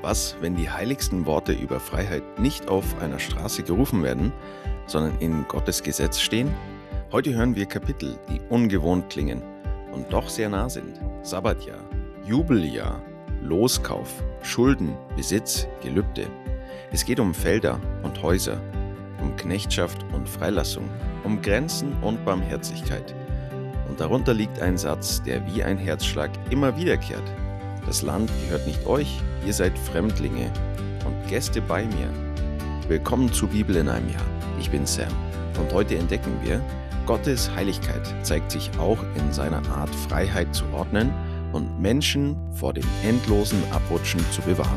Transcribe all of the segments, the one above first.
Was, wenn die heiligsten Worte über Freiheit nicht auf einer Straße gerufen werden, sondern in Gottes Gesetz stehen? Heute hören wir Kapitel, die ungewohnt klingen und doch sehr nah sind. Sabbatjahr, Jubeljahr, Loskauf, Schulden, Besitz, Gelübde. Es geht um Felder und Häuser, um Knechtschaft und Freilassung, um Grenzen und Barmherzigkeit. Und darunter liegt ein Satz, der wie ein Herzschlag immer wiederkehrt. Das Land gehört nicht euch, ihr seid Fremdlinge und Gäste bei mir. Willkommen zu Bibel in einem Jahr. Ich bin Sam und heute entdecken wir, Gottes Heiligkeit zeigt sich auch in seiner Art, Freiheit zu ordnen und Menschen vor dem endlosen Abrutschen zu bewahren.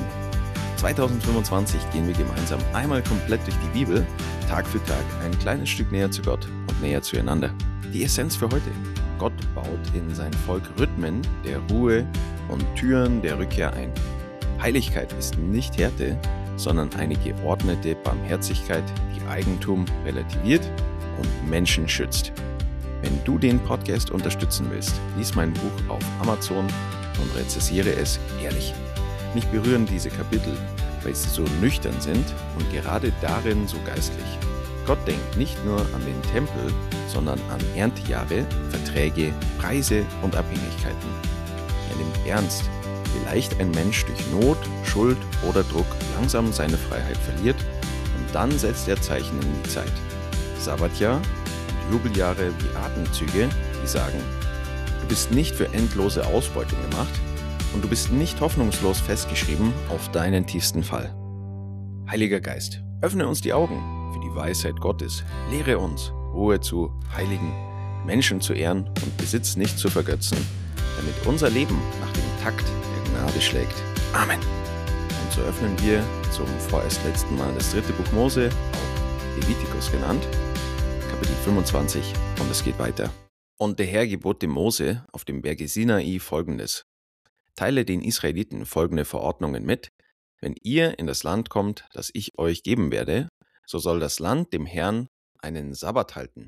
2025 gehen wir gemeinsam einmal komplett durch die Bibel, Tag für Tag ein kleines Stück näher zu Gott und näher zueinander. Die Essenz für heute: Gott baut in sein Volk Rhythmen der Ruhe und Türen der Rückkehr ein. Heiligkeit ist nicht Härte, sondern eine geordnete Barmherzigkeit, die Eigentum relativiert und Menschen schützt. Wenn du den Podcast unterstützen willst, lies mein Buch auf Amazon und rezensiere es ehrlich. Mich berühren diese Kapitel, weil sie so nüchtern sind und gerade darin so geistlich. Gott denkt nicht nur an den Tempel, sondern an Erntejahre, Verträge, Preise und Abhängigkeiten. Er nimmt ernst, wie leicht ein Mensch durch Not, Schuld oder Druck langsam seine Freiheit verliert und dann setzt er Zeichen in die Zeit. Sabbatjahr und Jubeljahre wie Atemzüge, die sagen: Du bist nicht für endlose Ausbeutung gemacht und du bist nicht hoffnungslos festgeschrieben auf deinen tiefsten Fall. Heiliger Geist, öffne uns die Augen für die Weisheit Gottes, lehre uns, Ruhe zu heiligen, Menschen zu ehren und Besitz nicht zu vergötzen, damit unser Leben nach dem Takt der Gnade schlägt. Amen. Und so öffnen wir zum vorerst letzten Mal das 3. Buch Mose, auch Levitikus genannt, Kapitel 25, und es geht weiter. Und der Herr gebot dem Mose auf dem Berge Sinai Folgendes: Teile den Israeliten folgende Verordnungen mit: Wenn ihr in das Land kommt, das ich euch geben werde, so soll das Land dem Herrn einen Sabbat halten.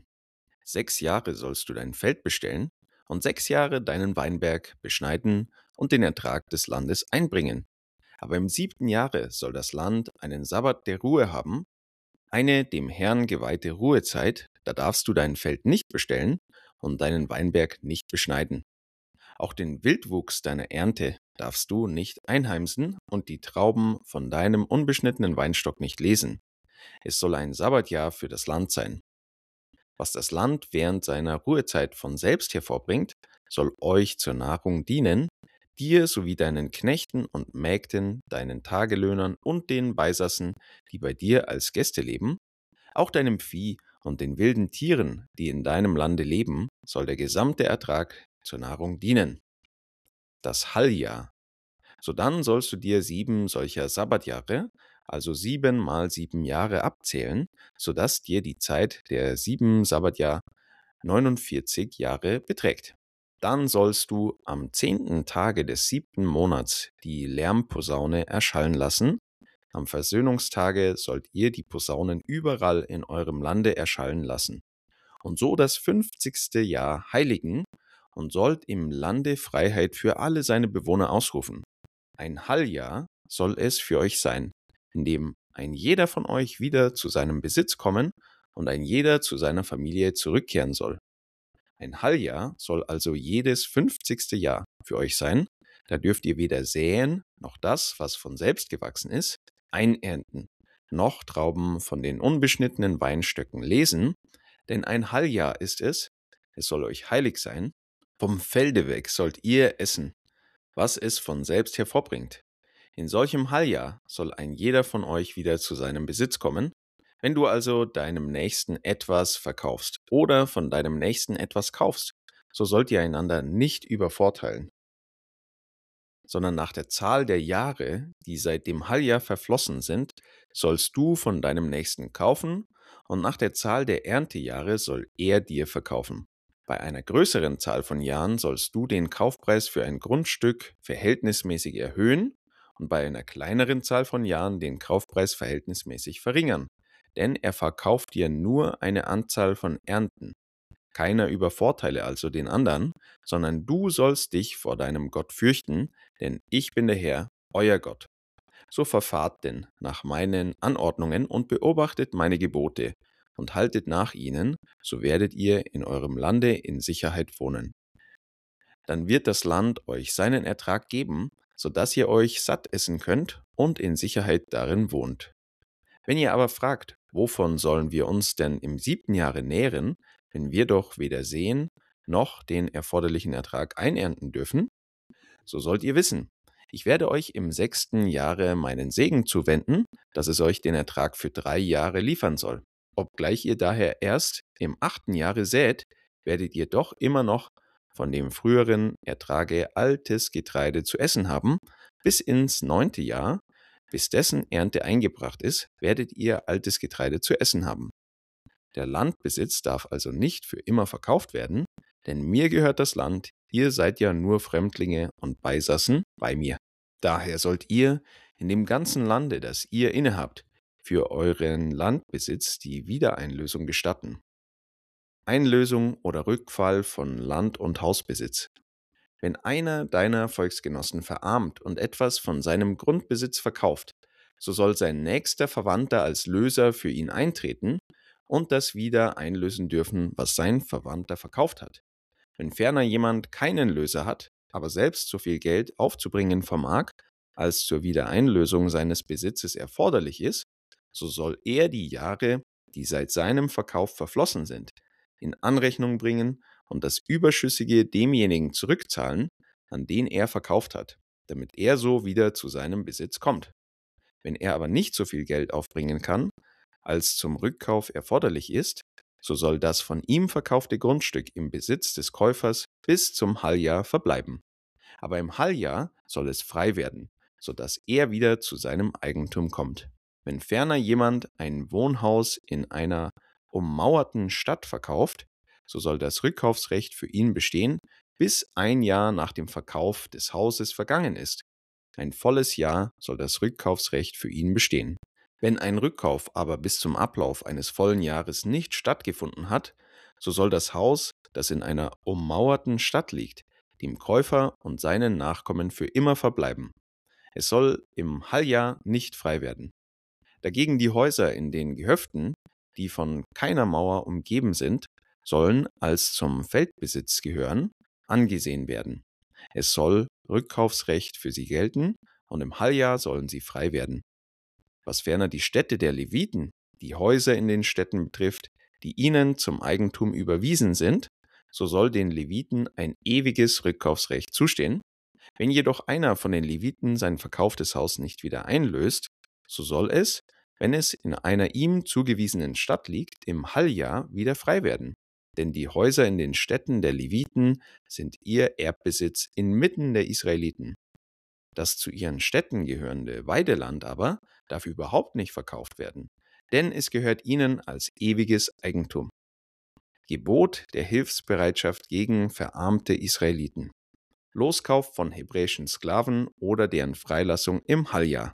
6 Jahre sollst du dein Feld bestellen und 6 Jahre deinen Weinberg beschneiden und den Ertrag des Landes einbringen. Aber im 7. Jahre soll das Land einen Sabbat der Ruhe haben, eine dem Herrn geweihte Ruhezeit, da darfst du dein Feld nicht bestellen und deinen Weinberg nicht beschneiden. Auch den Wildwuchs deiner Ernte darfst du nicht einheimsen und die Trauben von deinem unbeschnittenen Weinstock nicht lesen. Es soll ein Sabbatjahr für das Land sein. Was das Land während seiner Ruhezeit von selbst hervorbringt, soll euch zur Nahrung dienen, dir sowie deinen Knechten und Mägden, deinen Tagelöhnern und den Beisassen, die bei dir als Gäste leben, auch deinem Vieh und den wilden Tieren, die in deinem Lande leben, soll der gesamte Ertrag zur Nahrung dienen. Das Halljahr. Sodann sollst du dir 7 solcher Sabbatjahre, also 7 mal 7 Jahre abzählen, sodass dir die Zeit der 7 Sabbatjahr 49 Jahre beträgt. Dann sollst du am 10. Tage des 7. Monats die Lärmposaune erschallen lassen. Am Versöhnungstage sollt ihr die Posaunen überall in eurem Lande erschallen lassen. Und so das 50. Jahr heiligen und sollt im Lande Freiheit für alle seine Bewohner ausrufen. Ein Halljahr soll es für euch sein, in dem ein jeder von euch wieder zu seinem Besitz kommen und ein jeder zu seiner Familie zurückkehren soll. Ein Halljahr soll also jedes 50. Jahr für euch sein, da dürft ihr weder säen, noch das, was von selbst gewachsen ist, einernten, noch Trauben von den unbeschnittenen Weinstöcken lesen, denn ein Halljahr ist es, es soll euch heilig sein, vom Felde weg sollt ihr essen, was es von selbst hervorbringt. In solchem Halljahr soll ein jeder von euch wieder zu seinem Besitz kommen. Wenn du also deinem Nächsten etwas verkaufst oder von deinem Nächsten etwas kaufst, so sollt ihr einander nicht übervorteilen, sondern nach der Zahl der Jahre, die seit dem Halljahr verflossen sind, sollst du von deinem Nächsten kaufen, und nach der Zahl der Erntejahre soll er dir verkaufen. Bei einer größeren Zahl von Jahren sollst du den Kaufpreis für ein Grundstück verhältnismäßig erhöhen und bei einer kleineren Zahl von Jahren den Kaufpreis verhältnismäßig verringern, denn er verkauft dir nur eine Anzahl von Ernten. Keiner übervorteile also den anderen, sondern du sollst dich vor deinem Gott fürchten, denn ich bin der Herr, euer Gott. So verfahrt denn nach meinen Anordnungen und beobachtet meine Gebote und haltet nach ihnen, so werdet ihr in eurem Lande in Sicherheit wohnen. Dann wird das Land euch seinen Ertrag geben, so dass ihr euch satt essen könnt und in Sicherheit darin wohnt. Wenn ihr aber fragt, wovon sollen wir uns denn im 7. Jahre nähren, wenn wir doch weder sehen noch den erforderlichen Ertrag einernten dürfen, so sollt ihr wissen, ich werde euch im 6. Jahre meinen Segen zuwenden, dass es euch den Ertrag für 3 Jahre liefern soll. Obgleich ihr daher erst im 8. Jahre sät, werdet ihr doch immer noch von dem früheren Ertrage altes Getreide zu essen haben, bis ins 9. Jahr, bis dessen Ernte eingebracht ist, werdet ihr altes Getreide zu essen haben. Der Landbesitz darf also nicht für immer verkauft werden, denn mir gehört das Land, ihr seid ja nur Fremdlinge und Beisassen bei mir. Daher sollt ihr in dem ganzen Lande, das ihr innehabt, für euren Landbesitz die Wiedereinlösung gestatten. Einlösung oder Rückfall von Land- und Hausbesitz. Wenn einer deiner Volksgenossen verarmt und etwas von seinem Grundbesitz verkauft, so soll sein nächster Verwandter als Löser für ihn eintreten und das wieder einlösen dürfen, was sein Verwandter verkauft hat. Wenn ferner jemand keinen Löser hat, aber selbst so viel Geld aufzubringen vermag, als zur Wiedereinlösung seines Besitzes erforderlich ist, so soll er die Jahre, die seit seinem Verkauf verflossen sind, in Anrechnung bringen und das Überschüssige demjenigen zurückzahlen, an den er verkauft hat, damit er so wieder zu seinem Besitz kommt. Wenn er aber nicht so viel Geld aufbringen kann, als zum Rückkauf erforderlich ist, so soll das von ihm verkaufte Grundstück im Besitz des Käufers bis zum Halljahr verbleiben. Aber im Halljahr soll es frei werden, so dass er wieder zu seinem Eigentum kommt. Wenn ferner jemand ein Wohnhaus in einer ummauerten Stadt verkauft, so soll das Rückkaufsrecht für ihn bestehen, bis ein Jahr nach dem Verkauf des Hauses vergangen ist. Ein volles Jahr soll das Rückkaufsrecht für ihn bestehen. Wenn ein Rückkauf aber bis zum Ablauf eines vollen Jahres nicht stattgefunden hat, so soll das Haus, das in einer ummauerten Stadt liegt, dem Käufer und seinen Nachkommen für immer verbleiben. Es soll im Halljahr nicht frei werden. Dagegen die Häuser in den Gehöften, die von keiner Mauer umgeben sind, sollen als zum Feldbesitz gehören, angesehen werden. Es soll Rückkaufsrecht für sie gelten und im Halljahr sollen sie frei werden. Was ferner die Städte der Leviten, die Häuser in den Städten betrifft, die ihnen zum Eigentum überwiesen sind, so soll den Leviten ein ewiges Rückkaufsrecht zustehen. Wenn jedoch einer von den Leviten sein verkauftes Haus nicht wieder einlöst, so soll es, wenn es in einer ihm zugewiesenen Stadt liegt, im Halljahr wieder frei werden. Denn die Häuser in den Städten der Leviten sind ihr Erbbesitz inmitten der Israeliten. Das zu ihren Städten gehörende Weideland aber darf überhaupt nicht verkauft werden, denn es gehört ihnen als ewiges Eigentum. Gebot der Hilfsbereitschaft gegen verarmte Israeliten. Loskauf von hebräischen Sklaven oder deren Freilassung im Halljahr.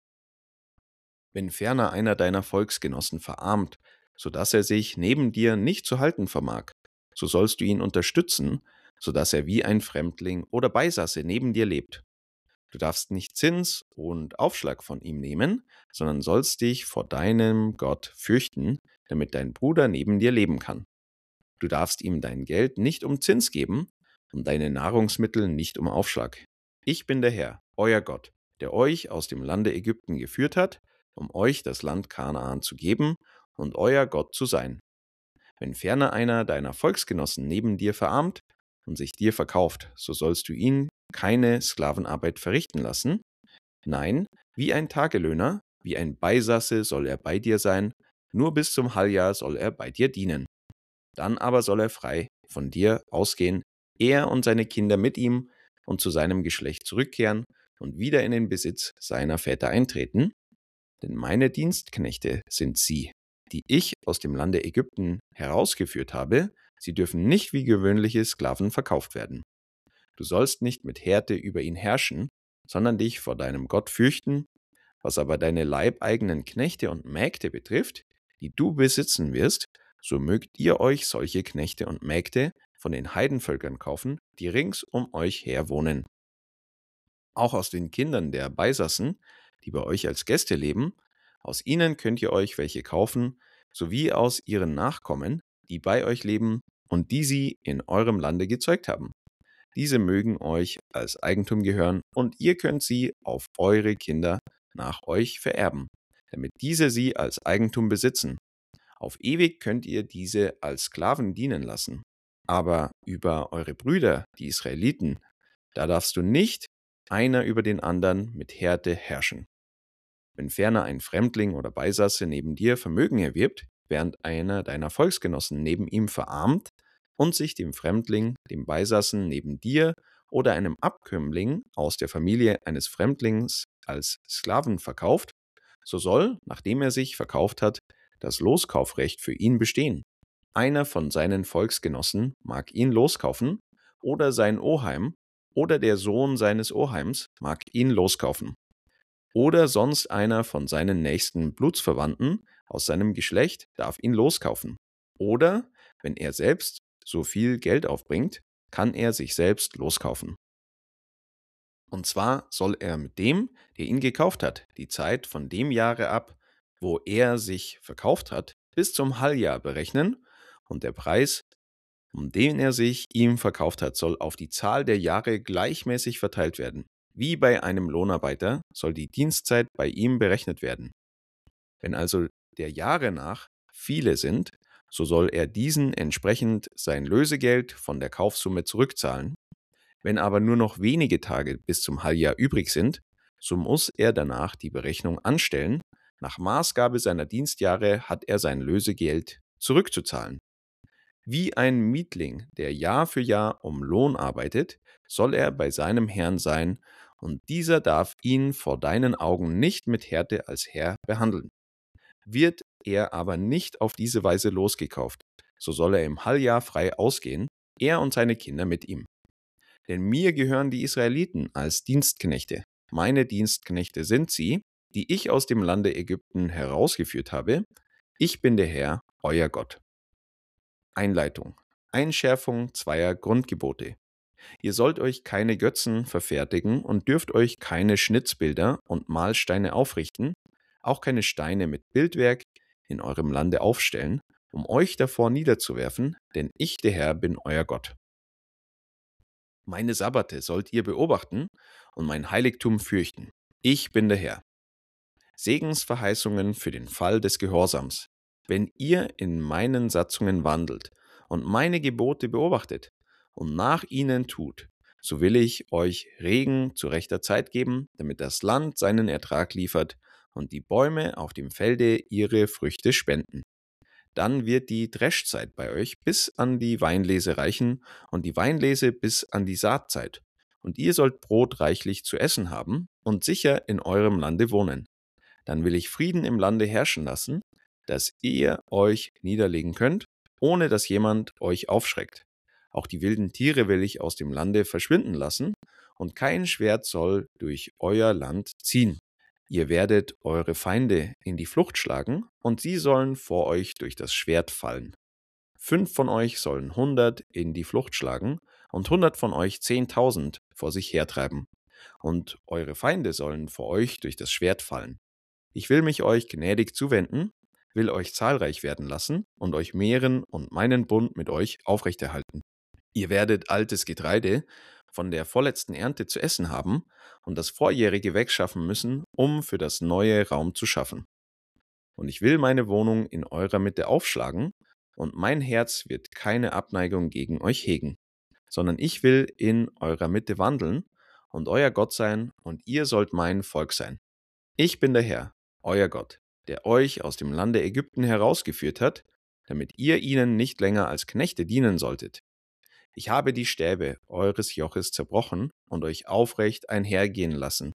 Wenn ferner einer deiner Volksgenossen verarmt, so dass er sich neben dir nicht zu halten vermag, so sollst du ihn unterstützen, so dass er wie ein Fremdling oder Beisasse neben dir lebt. Du darfst nicht Zins und Aufschlag von ihm nehmen, sondern sollst dich vor deinem Gott fürchten, damit dein Bruder neben dir leben kann. Du darfst ihm dein Geld nicht um Zins geben und deine Nahrungsmittel nicht um Aufschlag. Ich bin der Herr, euer Gott, der euch aus dem Lande Ägypten geführt hat, um euch das Land Kanaan zu geben und euer Gott zu sein. Wenn ferner einer deiner Volksgenossen neben dir verarmt und sich dir verkauft, so sollst du ihn keine Sklavenarbeit verrichten lassen. Nein, wie ein Tagelöhner, wie ein Beisasse soll er bei dir sein, nur bis zum Halljahr soll er bei dir dienen. Dann aber soll er frei von dir ausgehen, er und seine Kinder mit ihm und zu seinem Geschlecht zurückkehren und wieder in den Besitz seiner Väter eintreten. Denn meine Dienstknechte sind sie, die ich aus dem Lande Ägypten herausgeführt habe, sie dürfen nicht wie gewöhnliche Sklaven verkauft werden. Du sollst nicht mit Härte über ihn herrschen, sondern dich vor deinem Gott fürchten. Was aber deine leibeigenen Knechte und Mägde betrifft, die du besitzen wirst, so mögt ihr euch solche Knechte und Mägde von den Heidenvölkern kaufen, die rings um euch her wohnen. Auch aus den Kindern der Beisassen, die bei euch als Gäste leben. Aus ihnen könnt ihr euch welche kaufen, sowie aus ihren Nachkommen, die bei euch leben und die sie in eurem Lande gezeugt haben. Diese mögen euch als Eigentum gehören und ihr könnt sie auf eure Kinder nach euch vererben, damit diese sie als Eigentum besitzen. Auf ewig könnt ihr diese als Sklaven dienen lassen. Aber über eure Brüder, die Israeliten, da darfst du nicht einer über den anderen mit Härte herrschen. Wenn ferner ein Fremdling oder Beisasse neben dir Vermögen erwirbt, während einer deiner Volksgenossen neben ihm verarmt und sich dem Fremdling, dem Beisassen neben dir oder einem Abkömmling aus der Familie eines Fremdlings als Sklaven verkauft, so soll, nachdem er sich verkauft hat, das Loskaufrecht für ihn bestehen. Einer von seinen Volksgenossen mag ihn loskaufen, oder sein Oheim oder der Sohn seines Oheims mag ihn loskaufen. Oder sonst einer von seinen nächsten Blutsverwandten aus seinem Geschlecht darf ihn loskaufen. Oder, wenn er selbst so viel Geld aufbringt, kann er sich selbst loskaufen. Und zwar soll er mit dem, der ihn gekauft hat, die Zeit von dem Jahre ab, wo er sich verkauft hat, bis zum Halljahr berechnen, und der Preis, um den er sich ihm verkauft hat, soll auf die Zahl der Jahre gleichmäßig verteilt werden. Wie bei einem Lohnarbeiter soll die Dienstzeit bei ihm berechnet werden. Wenn also der Jahre nach viele sind, so soll er diesen entsprechend sein Lösegeld von der Kaufsumme zurückzahlen. Wenn aber nur noch wenige Tage bis zum Halljahr übrig sind, so muss er danach die Berechnung anstellen. Nach Maßgabe seiner Dienstjahre hat er sein Lösegeld zurückzuzahlen. Wie ein Mietling, der Jahr für Jahr um Lohn arbeitet, soll er bei seinem Herrn sein, und dieser darf ihn vor deinen Augen nicht mit Härte als Herr behandeln. Wird er aber nicht auf diese Weise losgekauft, so soll er im Halljahr frei ausgehen, er und seine Kinder mit ihm. Denn mir gehören die Israeliten als Dienstknechte. Meine Dienstknechte sind sie, die ich aus dem Lande Ägypten herausgeführt habe. Ich bin der Herr, euer Gott. Einleitung. Einschärfung zweier Grundgebote. Ihr sollt euch keine Götzen verfertigen und dürft euch keine Schnitzbilder und Mahlsteine aufrichten, auch keine Steine mit Bildwerk in eurem Lande aufstellen, um euch davor niederzuwerfen, denn ich, der Herr, bin euer Gott. Meine Sabbate sollt ihr beobachten und mein Heiligtum fürchten. Ich bin der Herr. Segensverheißungen für den Fall des Gehorsams. Wenn ihr in meinen Satzungen wandelt und meine Gebote beobachtet und nach ihnen tut, so will ich euch Regen zu rechter Zeit geben, damit das Land seinen Ertrag liefert und die Bäume auf dem Felde ihre Früchte spenden. Dann wird die Dreschzeit bei euch bis an die Weinlese reichen und die Weinlese bis an die Saatzeit. Und ihr sollt Brot reichlich zu essen haben und sicher in eurem Lande wohnen. Dann will ich Frieden im Lande herrschen lassen, dass ihr euch niederlegen könnt, ohne dass jemand euch aufschreckt. Auch die wilden Tiere will ich aus dem Lande verschwinden lassen, und kein Schwert soll durch euer Land ziehen. Ihr werdet eure Feinde in die Flucht schlagen, und sie sollen vor euch durch das Schwert fallen. 5 von euch sollen 100 in die Flucht schlagen, und 100 von euch 10.000 vor sich hertreiben. Und eure Feinde sollen vor euch durch das Schwert fallen. Ich will mich euch gnädig zuwenden, will euch zahlreich werden lassen und euch mehren und meinen Bund mit euch aufrechterhalten. Ihr werdet altes Getreide von der vorletzten Ernte zu essen haben und das vorjährige wegschaffen müssen, um für das neue Raum zu schaffen. Und ich will meine Wohnung in eurer Mitte aufschlagen, und mein Herz wird keine Abneigung gegen euch hegen, sondern ich will in eurer Mitte wandeln und euer Gott sein, und ihr sollt mein Volk sein. Ich bin der Herr, euer Gott, der euch aus dem Lande Ägypten herausgeführt hat, damit ihr ihnen nicht länger als Knechte dienen solltet. Ich habe die Stäbe eures Joches zerbrochen und euch aufrecht einhergehen lassen.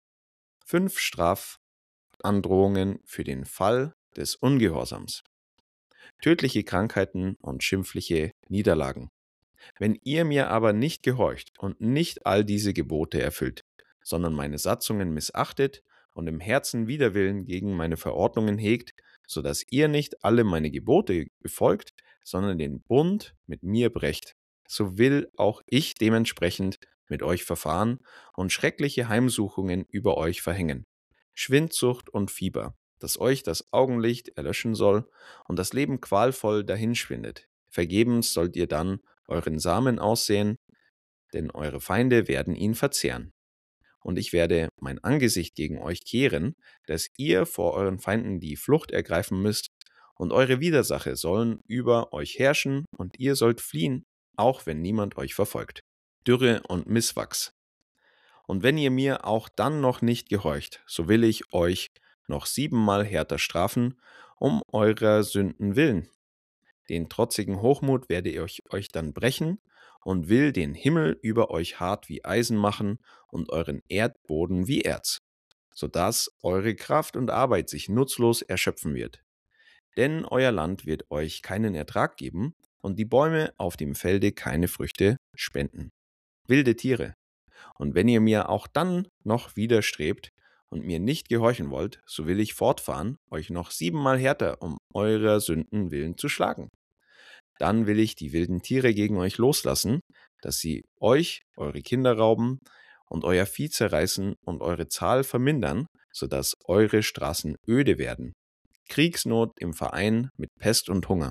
5 Strafandrohungen für den Fall des Ungehorsams. Tödliche Krankheiten und schimpfliche Niederlagen. Wenn ihr mir aber nicht gehorcht und nicht all diese Gebote erfüllt, sondern meine Satzungen missachtet und im Herzen Widerwillen gegen meine Verordnungen hegt, so dass ihr nicht alle meine Gebote befolgt, sondern den Bund mit mir brecht, so will auch ich dementsprechend mit euch verfahren und schreckliche Heimsuchungen über euch verhängen. Schwindsucht und Fieber, dass euch das Augenlicht erlöschen soll und das Leben qualvoll dahinschwindet. Vergebens sollt ihr dann euren Samen aussehen, denn eure Feinde werden ihn verzehren. Und ich werde mein Angesicht gegen euch kehren, dass ihr vor euren Feinden die Flucht ergreifen müsst, und eure Widersacher sollen über euch herrschen, und ihr sollt fliehen, auch wenn niemand euch verfolgt. Dürre und Misswachs. Und wenn ihr mir auch dann noch nicht gehorcht, so will ich euch noch 7-mal härter strafen, um eurer Sünden willen. Den trotzigen Hochmut werde ich euch dann brechen und will den Himmel über euch hart wie Eisen machen und euren Erdboden wie Erz, sodass eure Kraft und Arbeit sich nutzlos erschöpfen wird. Denn euer Land wird euch keinen Ertrag geben und die Bäume auf dem Felde keine Früchte spenden. Wilde Tiere. Und wenn ihr mir auch dann noch widerstrebt und mir nicht gehorchen wollt, so will ich fortfahren, euch noch 7-mal härter um eurer Sünden willen zu schlagen. Dann will ich die wilden Tiere gegen euch loslassen, dass sie euch, eure Kinder rauben und euer Vieh zerreißen und eure Zahl vermindern, sodass eure Straßen öde werden. Kriegsnot im Verein mit Pest und Hunger.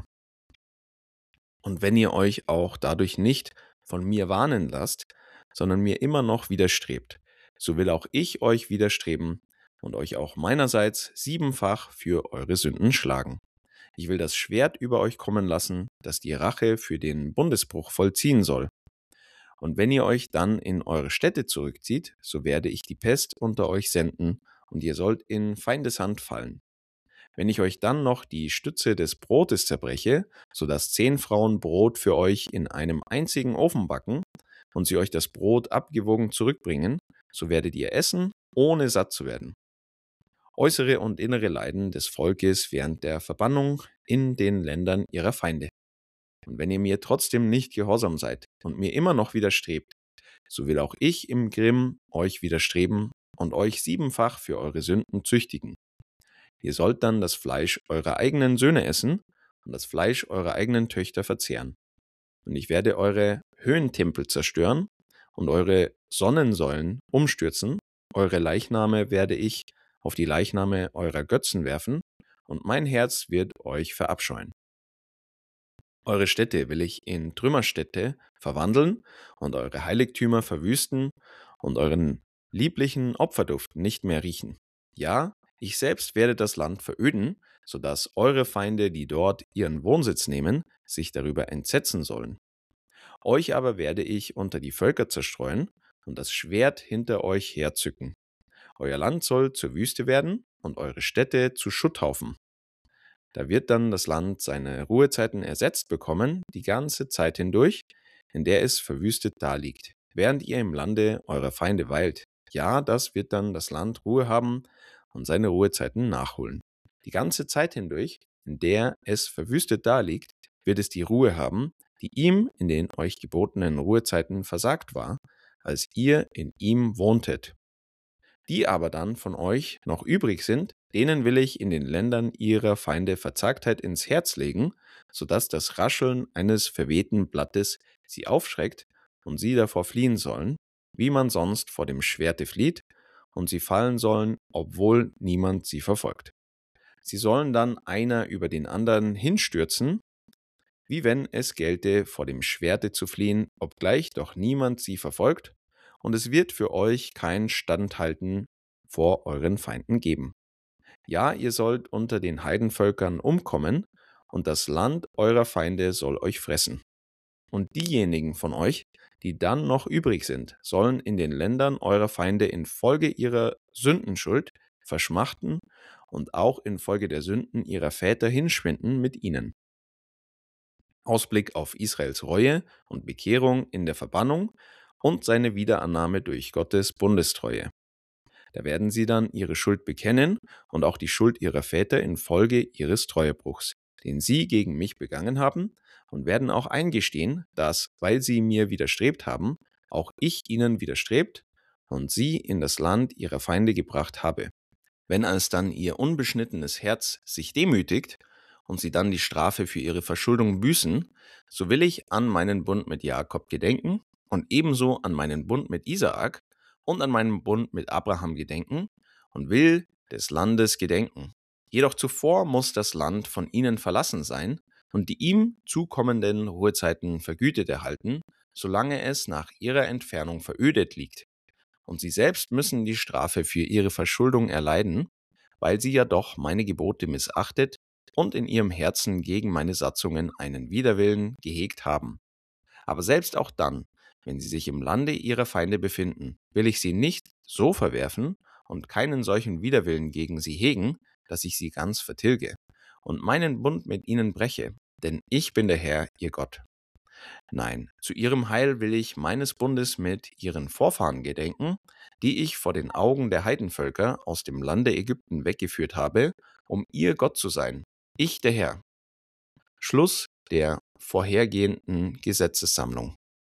Und wenn ihr euch auch dadurch nicht von mir warnen lasst, sondern mir immer noch widerstrebt, so will auch ich euch widerstreben und euch auch meinerseits 7-fach für eure Sünden schlagen. Ich will das Schwert über euch kommen lassen, das die Rache für den Bundesbruch vollziehen soll. Und wenn ihr euch dann in eure Städte zurückzieht, so werde ich die Pest unter euch senden, und ihr sollt in Feindeshand fallen. Wenn ich euch dann noch die Stütze des Brotes zerbreche, so dass 10 Frauen Brot für euch in einem einzigen Ofen backen und sie euch das Brot abgewogen zurückbringen, so werdet ihr essen, ohne satt zu werden. Äußere und innere Leiden des Volkes während der Verbannung in den Ländern ihrer Feinde. Und wenn ihr mir trotzdem nicht gehorsam seid und mir immer noch widerstrebt, so will auch ich im Grimm euch widerstreben und euch 7-fach für eure Sünden züchtigen. Ihr sollt dann das Fleisch eurer eigenen Söhne essen und das Fleisch eurer eigenen Töchter verzehren. Und ich werde eure Höhentempel zerstören und eure Sonnensäulen umstürzen. Eure Leichname werde ich auf die Leichname eurer Götzen werfen, und mein Herz wird euch verabscheuen. Eure Städte will ich in Trümmerstädte verwandeln und eure Heiligtümer verwüsten und euren lieblichen Opferduft nicht mehr riechen. Ja, ich selbst werde das Land veröden, sodass eure Feinde, die dort ihren Wohnsitz nehmen, sich darüber entsetzen sollen. Euch aber werde ich unter die Völker zerstreuen und das Schwert hinter euch herzücken. Euer Land soll zur Wüste werden und eure Städte zu Schutthaufen. Da wird dann das Land seine Ruhezeiten ersetzt bekommen, die ganze Zeit hindurch, in der es verwüstet daliegt, während ihr im Lande eurer Feinde weilt. Ja, das wird dann das Land Ruhe haben und seine Ruhezeiten nachholen. Die ganze Zeit hindurch, in der es verwüstet daliegt, wird es die Ruhe haben, die ihm in den euch gebotenen Ruhezeiten versagt war, als ihr in ihm wohntet. Die aber dann von euch noch übrig sind, denen will ich in den Ländern ihrer Feinde Verzagtheit ins Herz legen, sodass das Rascheln eines verwehten Blattes sie aufschreckt und sie davor fliehen sollen, wie man sonst vor dem Schwerte flieht, und sie fallen sollen, obwohl niemand sie verfolgt. Sie sollen dann einer über den anderen hinstürzen, wie wenn es gelte, vor dem Schwerte zu fliehen, obgleich doch niemand sie verfolgt, und es wird für euch kein Standhalten vor euren Feinden geben. Ja, ihr sollt unter den Heidenvölkern umkommen, und das Land eurer Feinde soll euch fressen. Und diejenigen von euch, die dann noch übrig sind, sollen in den Ländern eurer Feinde infolge ihrer Sündenschuld verschmachten und auch infolge der Sünden ihrer Väter hinschwinden mit ihnen. Ausblick auf Israels Reue und Bekehrung in der Verbannung und seine Wiederannahme durch Gottes Bundestreue. Da werden sie dann ihre Schuld bekennen und auch die Schuld ihrer Väter infolge ihres Treuebruchs, den sie gegen mich begangen haben, und werden auch eingestehen, dass, weil sie mir widerstrebt haben, auch ich ihnen widerstrebt und sie in das Land ihrer Feinde gebracht habe. Wenn als dann ihr unbeschnittenes Herz sich demütigt und sie dann die Strafe für ihre Verschuldung büßen, so will ich an meinen Bund mit Jakob gedenken und ebenso an meinen Bund mit Isaak und an meinen Bund mit Abraham gedenken und will des Landes gedenken. Jedoch zuvor muss das Land von ihnen verlassen sein und die ihm zukommenden Ruhezeiten vergütet erhalten, solange es nach ihrer Entfernung verödet liegt. Und sie selbst müssen die Strafe für ihre Verschuldung erleiden, weil sie ja doch meine Gebote missachtet und in ihrem Herzen gegen meine Satzungen einen Widerwillen gehegt haben. Aber selbst auch dann, wenn sie sich im Lande ihrer Feinde befinden, will ich sie nicht so verwerfen und keinen solchen Widerwillen gegen sie hegen, dass ich sie ganz vertilge und meinen Bund mit ihnen breche, denn ich bin der Herr, ihr Gott. Nein, zu ihrem Heil will ich meines Bundes mit ihren Vorfahren gedenken, die ich vor den Augen der Heidenvölker aus dem Lande Ägypten weggeführt habe, um ihr Gott zu sein. Ich, der Herr. Schluss der vorhergehenden Gesetzessammlung.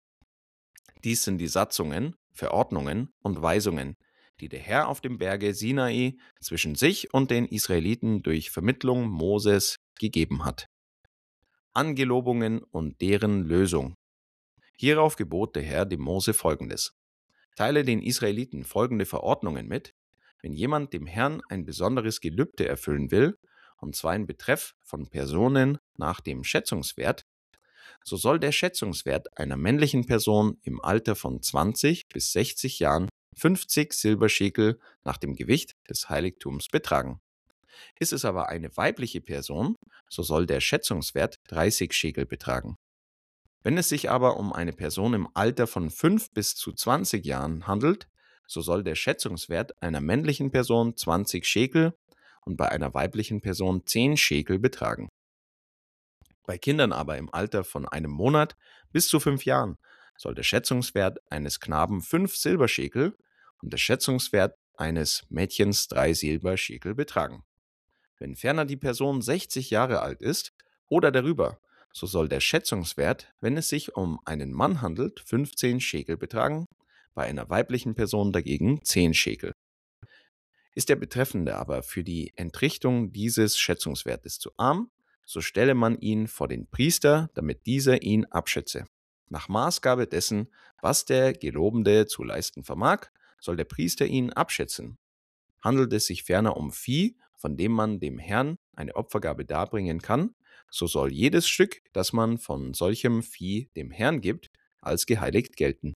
Dies sind die Satzungen, Verordnungen und Weisungen, die der Herr auf dem Berge Sinai zwischen sich und den Israeliten durch Vermittlung Moses gegeben hat. Angelobungen und deren Lösung. Hierauf gebot der Herr dem Mose folgendes: Teile den Israeliten folgende Verordnungen mit, wenn jemand dem Herrn ein besonderes Gelübde erfüllen will, und zwar in Betreff von Personen nach dem Schätzungswert, so soll der Schätzungswert einer männlichen Person im Alter von 20 bis 60 Jahren 50 Silberschekel nach dem Gewicht des Heiligtums betragen. Ist es aber eine weibliche Person, so soll der Schätzungswert 30 Schekel betragen. Wenn es sich aber um eine Person im Alter von 5 bis zu 20 Jahren handelt, so soll der Schätzungswert einer männlichen Person 20 Schekel und bei einer weiblichen Person 10 Schekel betragen. Bei Kindern aber im Alter von einem Monat bis zu 5 Jahren soll der Schätzungswert eines Knaben 5 Silberschekel und der Schätzungswert eines Mädchens 3 Silberschekel betragen. Wenn ferner die Person 60 Jahre alt ist oder darüber, so soll der Schätzungswert, wenn es sich um einen Mann handelt, 15 Schekel betragen, bei einer weiblichen Person dagegen 10 Schekel. Ist der Betreffende aber für die Entrichtung dieses Schätzungswertes zu arm, so stelle man ihn vor den Priester, damit dieser ihn abschätze. Nach Maßgabe dessen, was der Gelobende zu leisten vermag, soll der Priester ihn abschätzen. Handelt es sich ferner um Vieh, von dem man dem Herrn eine Opfergabe darbringen kann, so soll jedes Stück, das man von solchem Vieh dem Herrn gibt, als geheiligt gelten.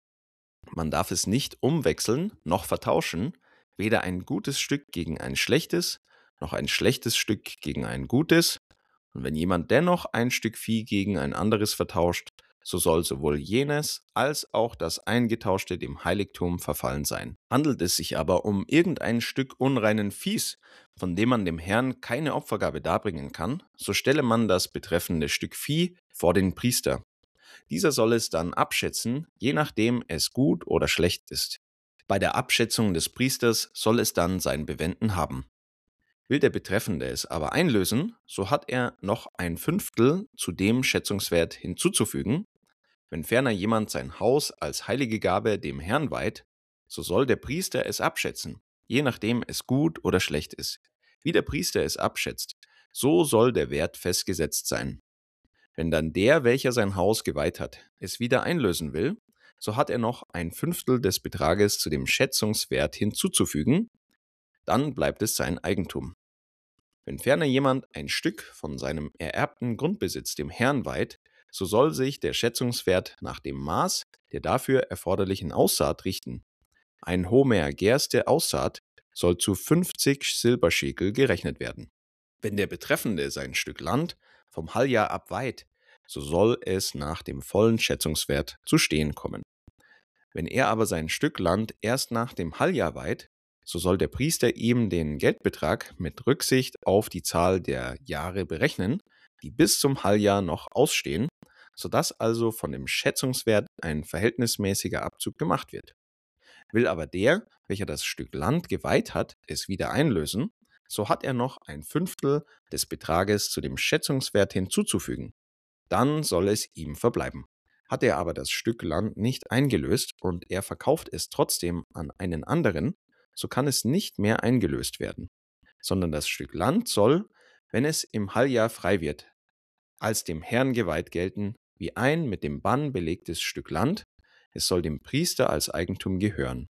Man darf es nicht umwechseln noch vertauschen, weder ein gutes Stück gegen ein schlechtes, noch ein schlechtes Stück gegen ein gutes. Und wenn jemand dennoch ein Stück Vieh gegen ein anderes vertauscht, so soll sowohl jenes als auch das Eingetauschte dem Heiligtum verfallen sein. Handelt es sich aber um irgendein Stück unreinen Viehs, von dem man dem Herrn keine Opfergabe darbringen kann, so stelle man das betreffende Stück Vieh vor den Priester. Dieser soll es dann abschätzen, je nachdem es gut oder schlecht ist. Bei der Abschätzung des Priesters soll es dann sein Bewenden haben. Will der Betreffende es aber einlösen, so hat er noch ein Fünftel zu dem Schätzungswert hinzuzufügen. Wenn ferner jemand sein Haus als heilige Gabe dem Herrn weiht, so soll der Priester es abschätzen, je nachdem es gut oder schlecht ist. Wie der Priester es abschätzt, so soll der Wert festgesetzt sein. Wenn dann der, welcher sein Haus geweiht hat, es wieder einlösen will, so hat er noch ein Fünftel des Betrages zu dem Schätzungswert hinzuzufügen, dann bleibt es sein Eigentum. Wenn ferner jemand ein Stück von seinem ererbten Grundbesitz dem Herrn weiht, so soll sich der Schätzungswert nach dem Maß der dafür erforderlichen Aussaat richten. Ein Homer Gerste Aussaat soll zu 50 Silberschekel gerechnet werden. Wenn der Betreffende sein Stück Land vom Halbjahr abweiht, so soll es nach dem vollen Schätzungswert zu stehen kommen. Wenn er aber sein Stück Land erst nach dem Halbjahr weiht, so soll der Priester ihm den Geldbetrag mit Rücksicht auf die Zahl der Jahre berechnen, die bis zum Halbjahr noch ausstehen, sodass also von dem Schätzungswert ein verhältnismäßiger Abzug gemacht wird. Will aber der, welcher das Stück Land geweiht hat, es wieder einlösen, so hat er noch ein Fünftel des Betrages zu dem Schätzungswert hinzuzufügen. Dann soll es ihm verbleiben. Hat er aber das Stück Land nicht eingelöst und er verkauft es trotzdem an einen anderen, so kann es nicht mehr eingelöst werden, sondern das Stück Land soll, wenn es im Halbjahr frei wird, als dem Herrn geweiht gelten, wie ein mit dem Bann belegtes Stück Land, es soll dem Priester als Eigentum gehören.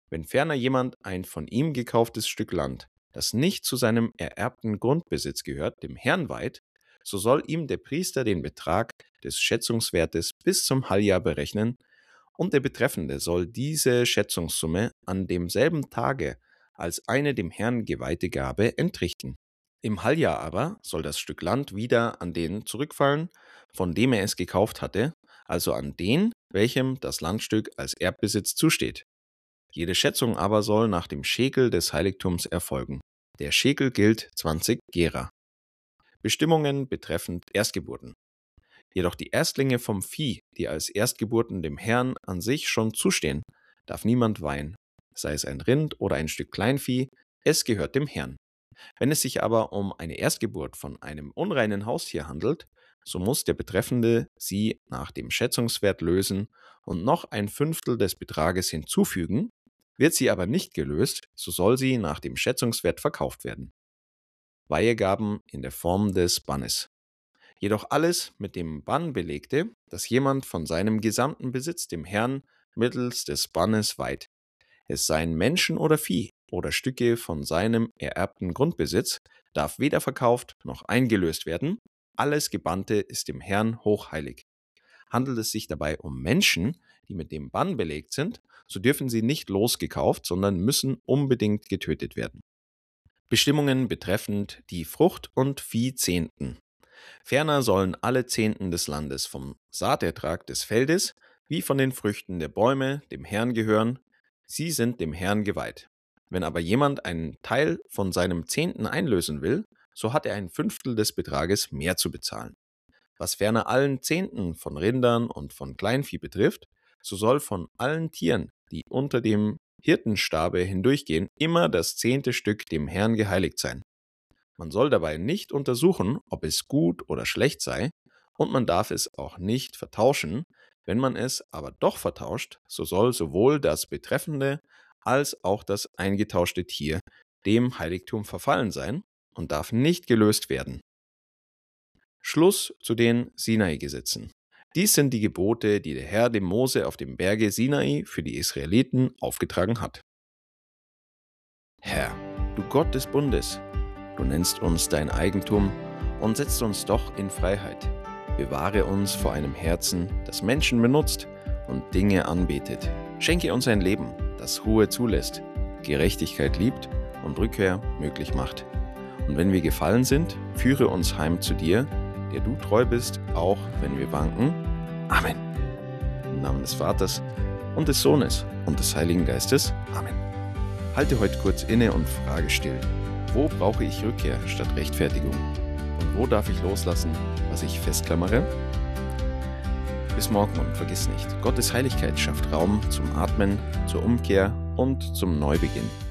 Wenn ferner jemand ein von ihm gekauftes Stück Land, das nicht zu seinem ererbten Grundbesitz gehört, dem Herrn weiht, so soll ihm der Priester den Betrag des Schätzungswertes bis zum Halljahr berechnen, und der Betreffende soll diese Schätzungssumme an demselben Tage als eine dem Herrn geweihte Gabe entrichten. Im Halljahr aber soll das Stück Land wieder an den zurückfallen, von dem er es gekauft hatte, also an den, welchem das Landstück als Erbbesitz zusteht. Jede Schätzung aber soll nach dem Schekel des Heiligtums erfolgen. Der Schekel gilt 20 Gera. Bestimmungen betreffend Erstgeburten. Jedoch die Erstlinge vom Vieh, die als Erstgeburten dem Herrn an sich schon zustehen, darf niemand weihen, sei es ein Rind oder ein Stück Kleinvieh, es gehört dem Herrn. Wenn es sich aber um eine Erstgeburt von einem unreinen Haustier handelt, so muss der Betreffende sie nach dem Schätzungswert lösen und noch ein Fünftel des Betrages hinzufügen. Wird sie aber nicht gelöst, so soll sie nach dem Schätzungswert verkauft werden. Weihegaben in der Form des Bannes. Jedoch alles mit dem Bann belegte, dass jemand von seinem gesamten Besitz dem Herrn mittels des Bannes weiht. Es seien Menschen oder Vieh oder Stücke von seinem ererbten Grundbesitz, darf weder verkauft noch eingelöst werden. Alles Gebannte ist dem Herrn hochheilig. Handelt es sich dabei um Menschen, die mit dem Bann belegt sind, so dürfen sie nicht losgekauft, sondern müssen unbedingt getötet werden. Bestimmungen betreffend die Frucht- und Viehzehnten. Ferner sollen alle Zehnten des Landes vom Saatertrag des Feldes wie von den Früchten der Bäume dem Herrn gehören. Sie sind dem Herrn geweiht. Wenn aber jemand einen Teil von seinem Zehnten einlösen will, so hat er ein Fünftel des Betrages mehr zu bezahlen. Was ferner allen Zehnten von Rindern und von Kleinvieh betrifft, so soll von allen Tieren, die unter dem Hirtenstabe hindurchgehen, immer das 10. Stück dem Herrn geheiligt sein. Man soll dabei nicht untersuchen, ob es gut oder schlecht sei, und man darf es auch nicht vertauschen. Wenn man es aber doch vertauscht, so soll sowohl das betreffende als auch das eingetauschte Tier dem Heiligtum verfallen sein und darf nicht gelöst werden. Schluss zu den Sinai-Gesetzen. Dies sind die Gebote, die der Herr dem Mose auf dem Berge Sinai für die Israeliten aufgetragen hat. Herr, du Gott des Bundes, du nennst uns dein Eigentum und setzt uns doch in Freiheit. Bewahre uns vor einem Herzen, das Menschen benutzt und Dinge anbetet. Schenke uns ein Leben, das Ruhe zulässt, Gerechtigkeit liebt und Rückkehr möglich macht. Und wenn wir gefallen sind, führe uns heim zu dir, der du treu bist, auch wenn wir wanken. Amen. Im Namen des Vaters und des Sohnes und des Heiligen Geistes. Amen. Halte heute kurz inne und frage still. Wo brauche ich Rückkehr statt Rechtfertigung? Und wo darf ich loslassen, was ich festklammere? Bis morgen und vergiss nicht, Gottes Heiligkeit schafft Raum zum Atmen, zur Umkehr und zum Neubeginn.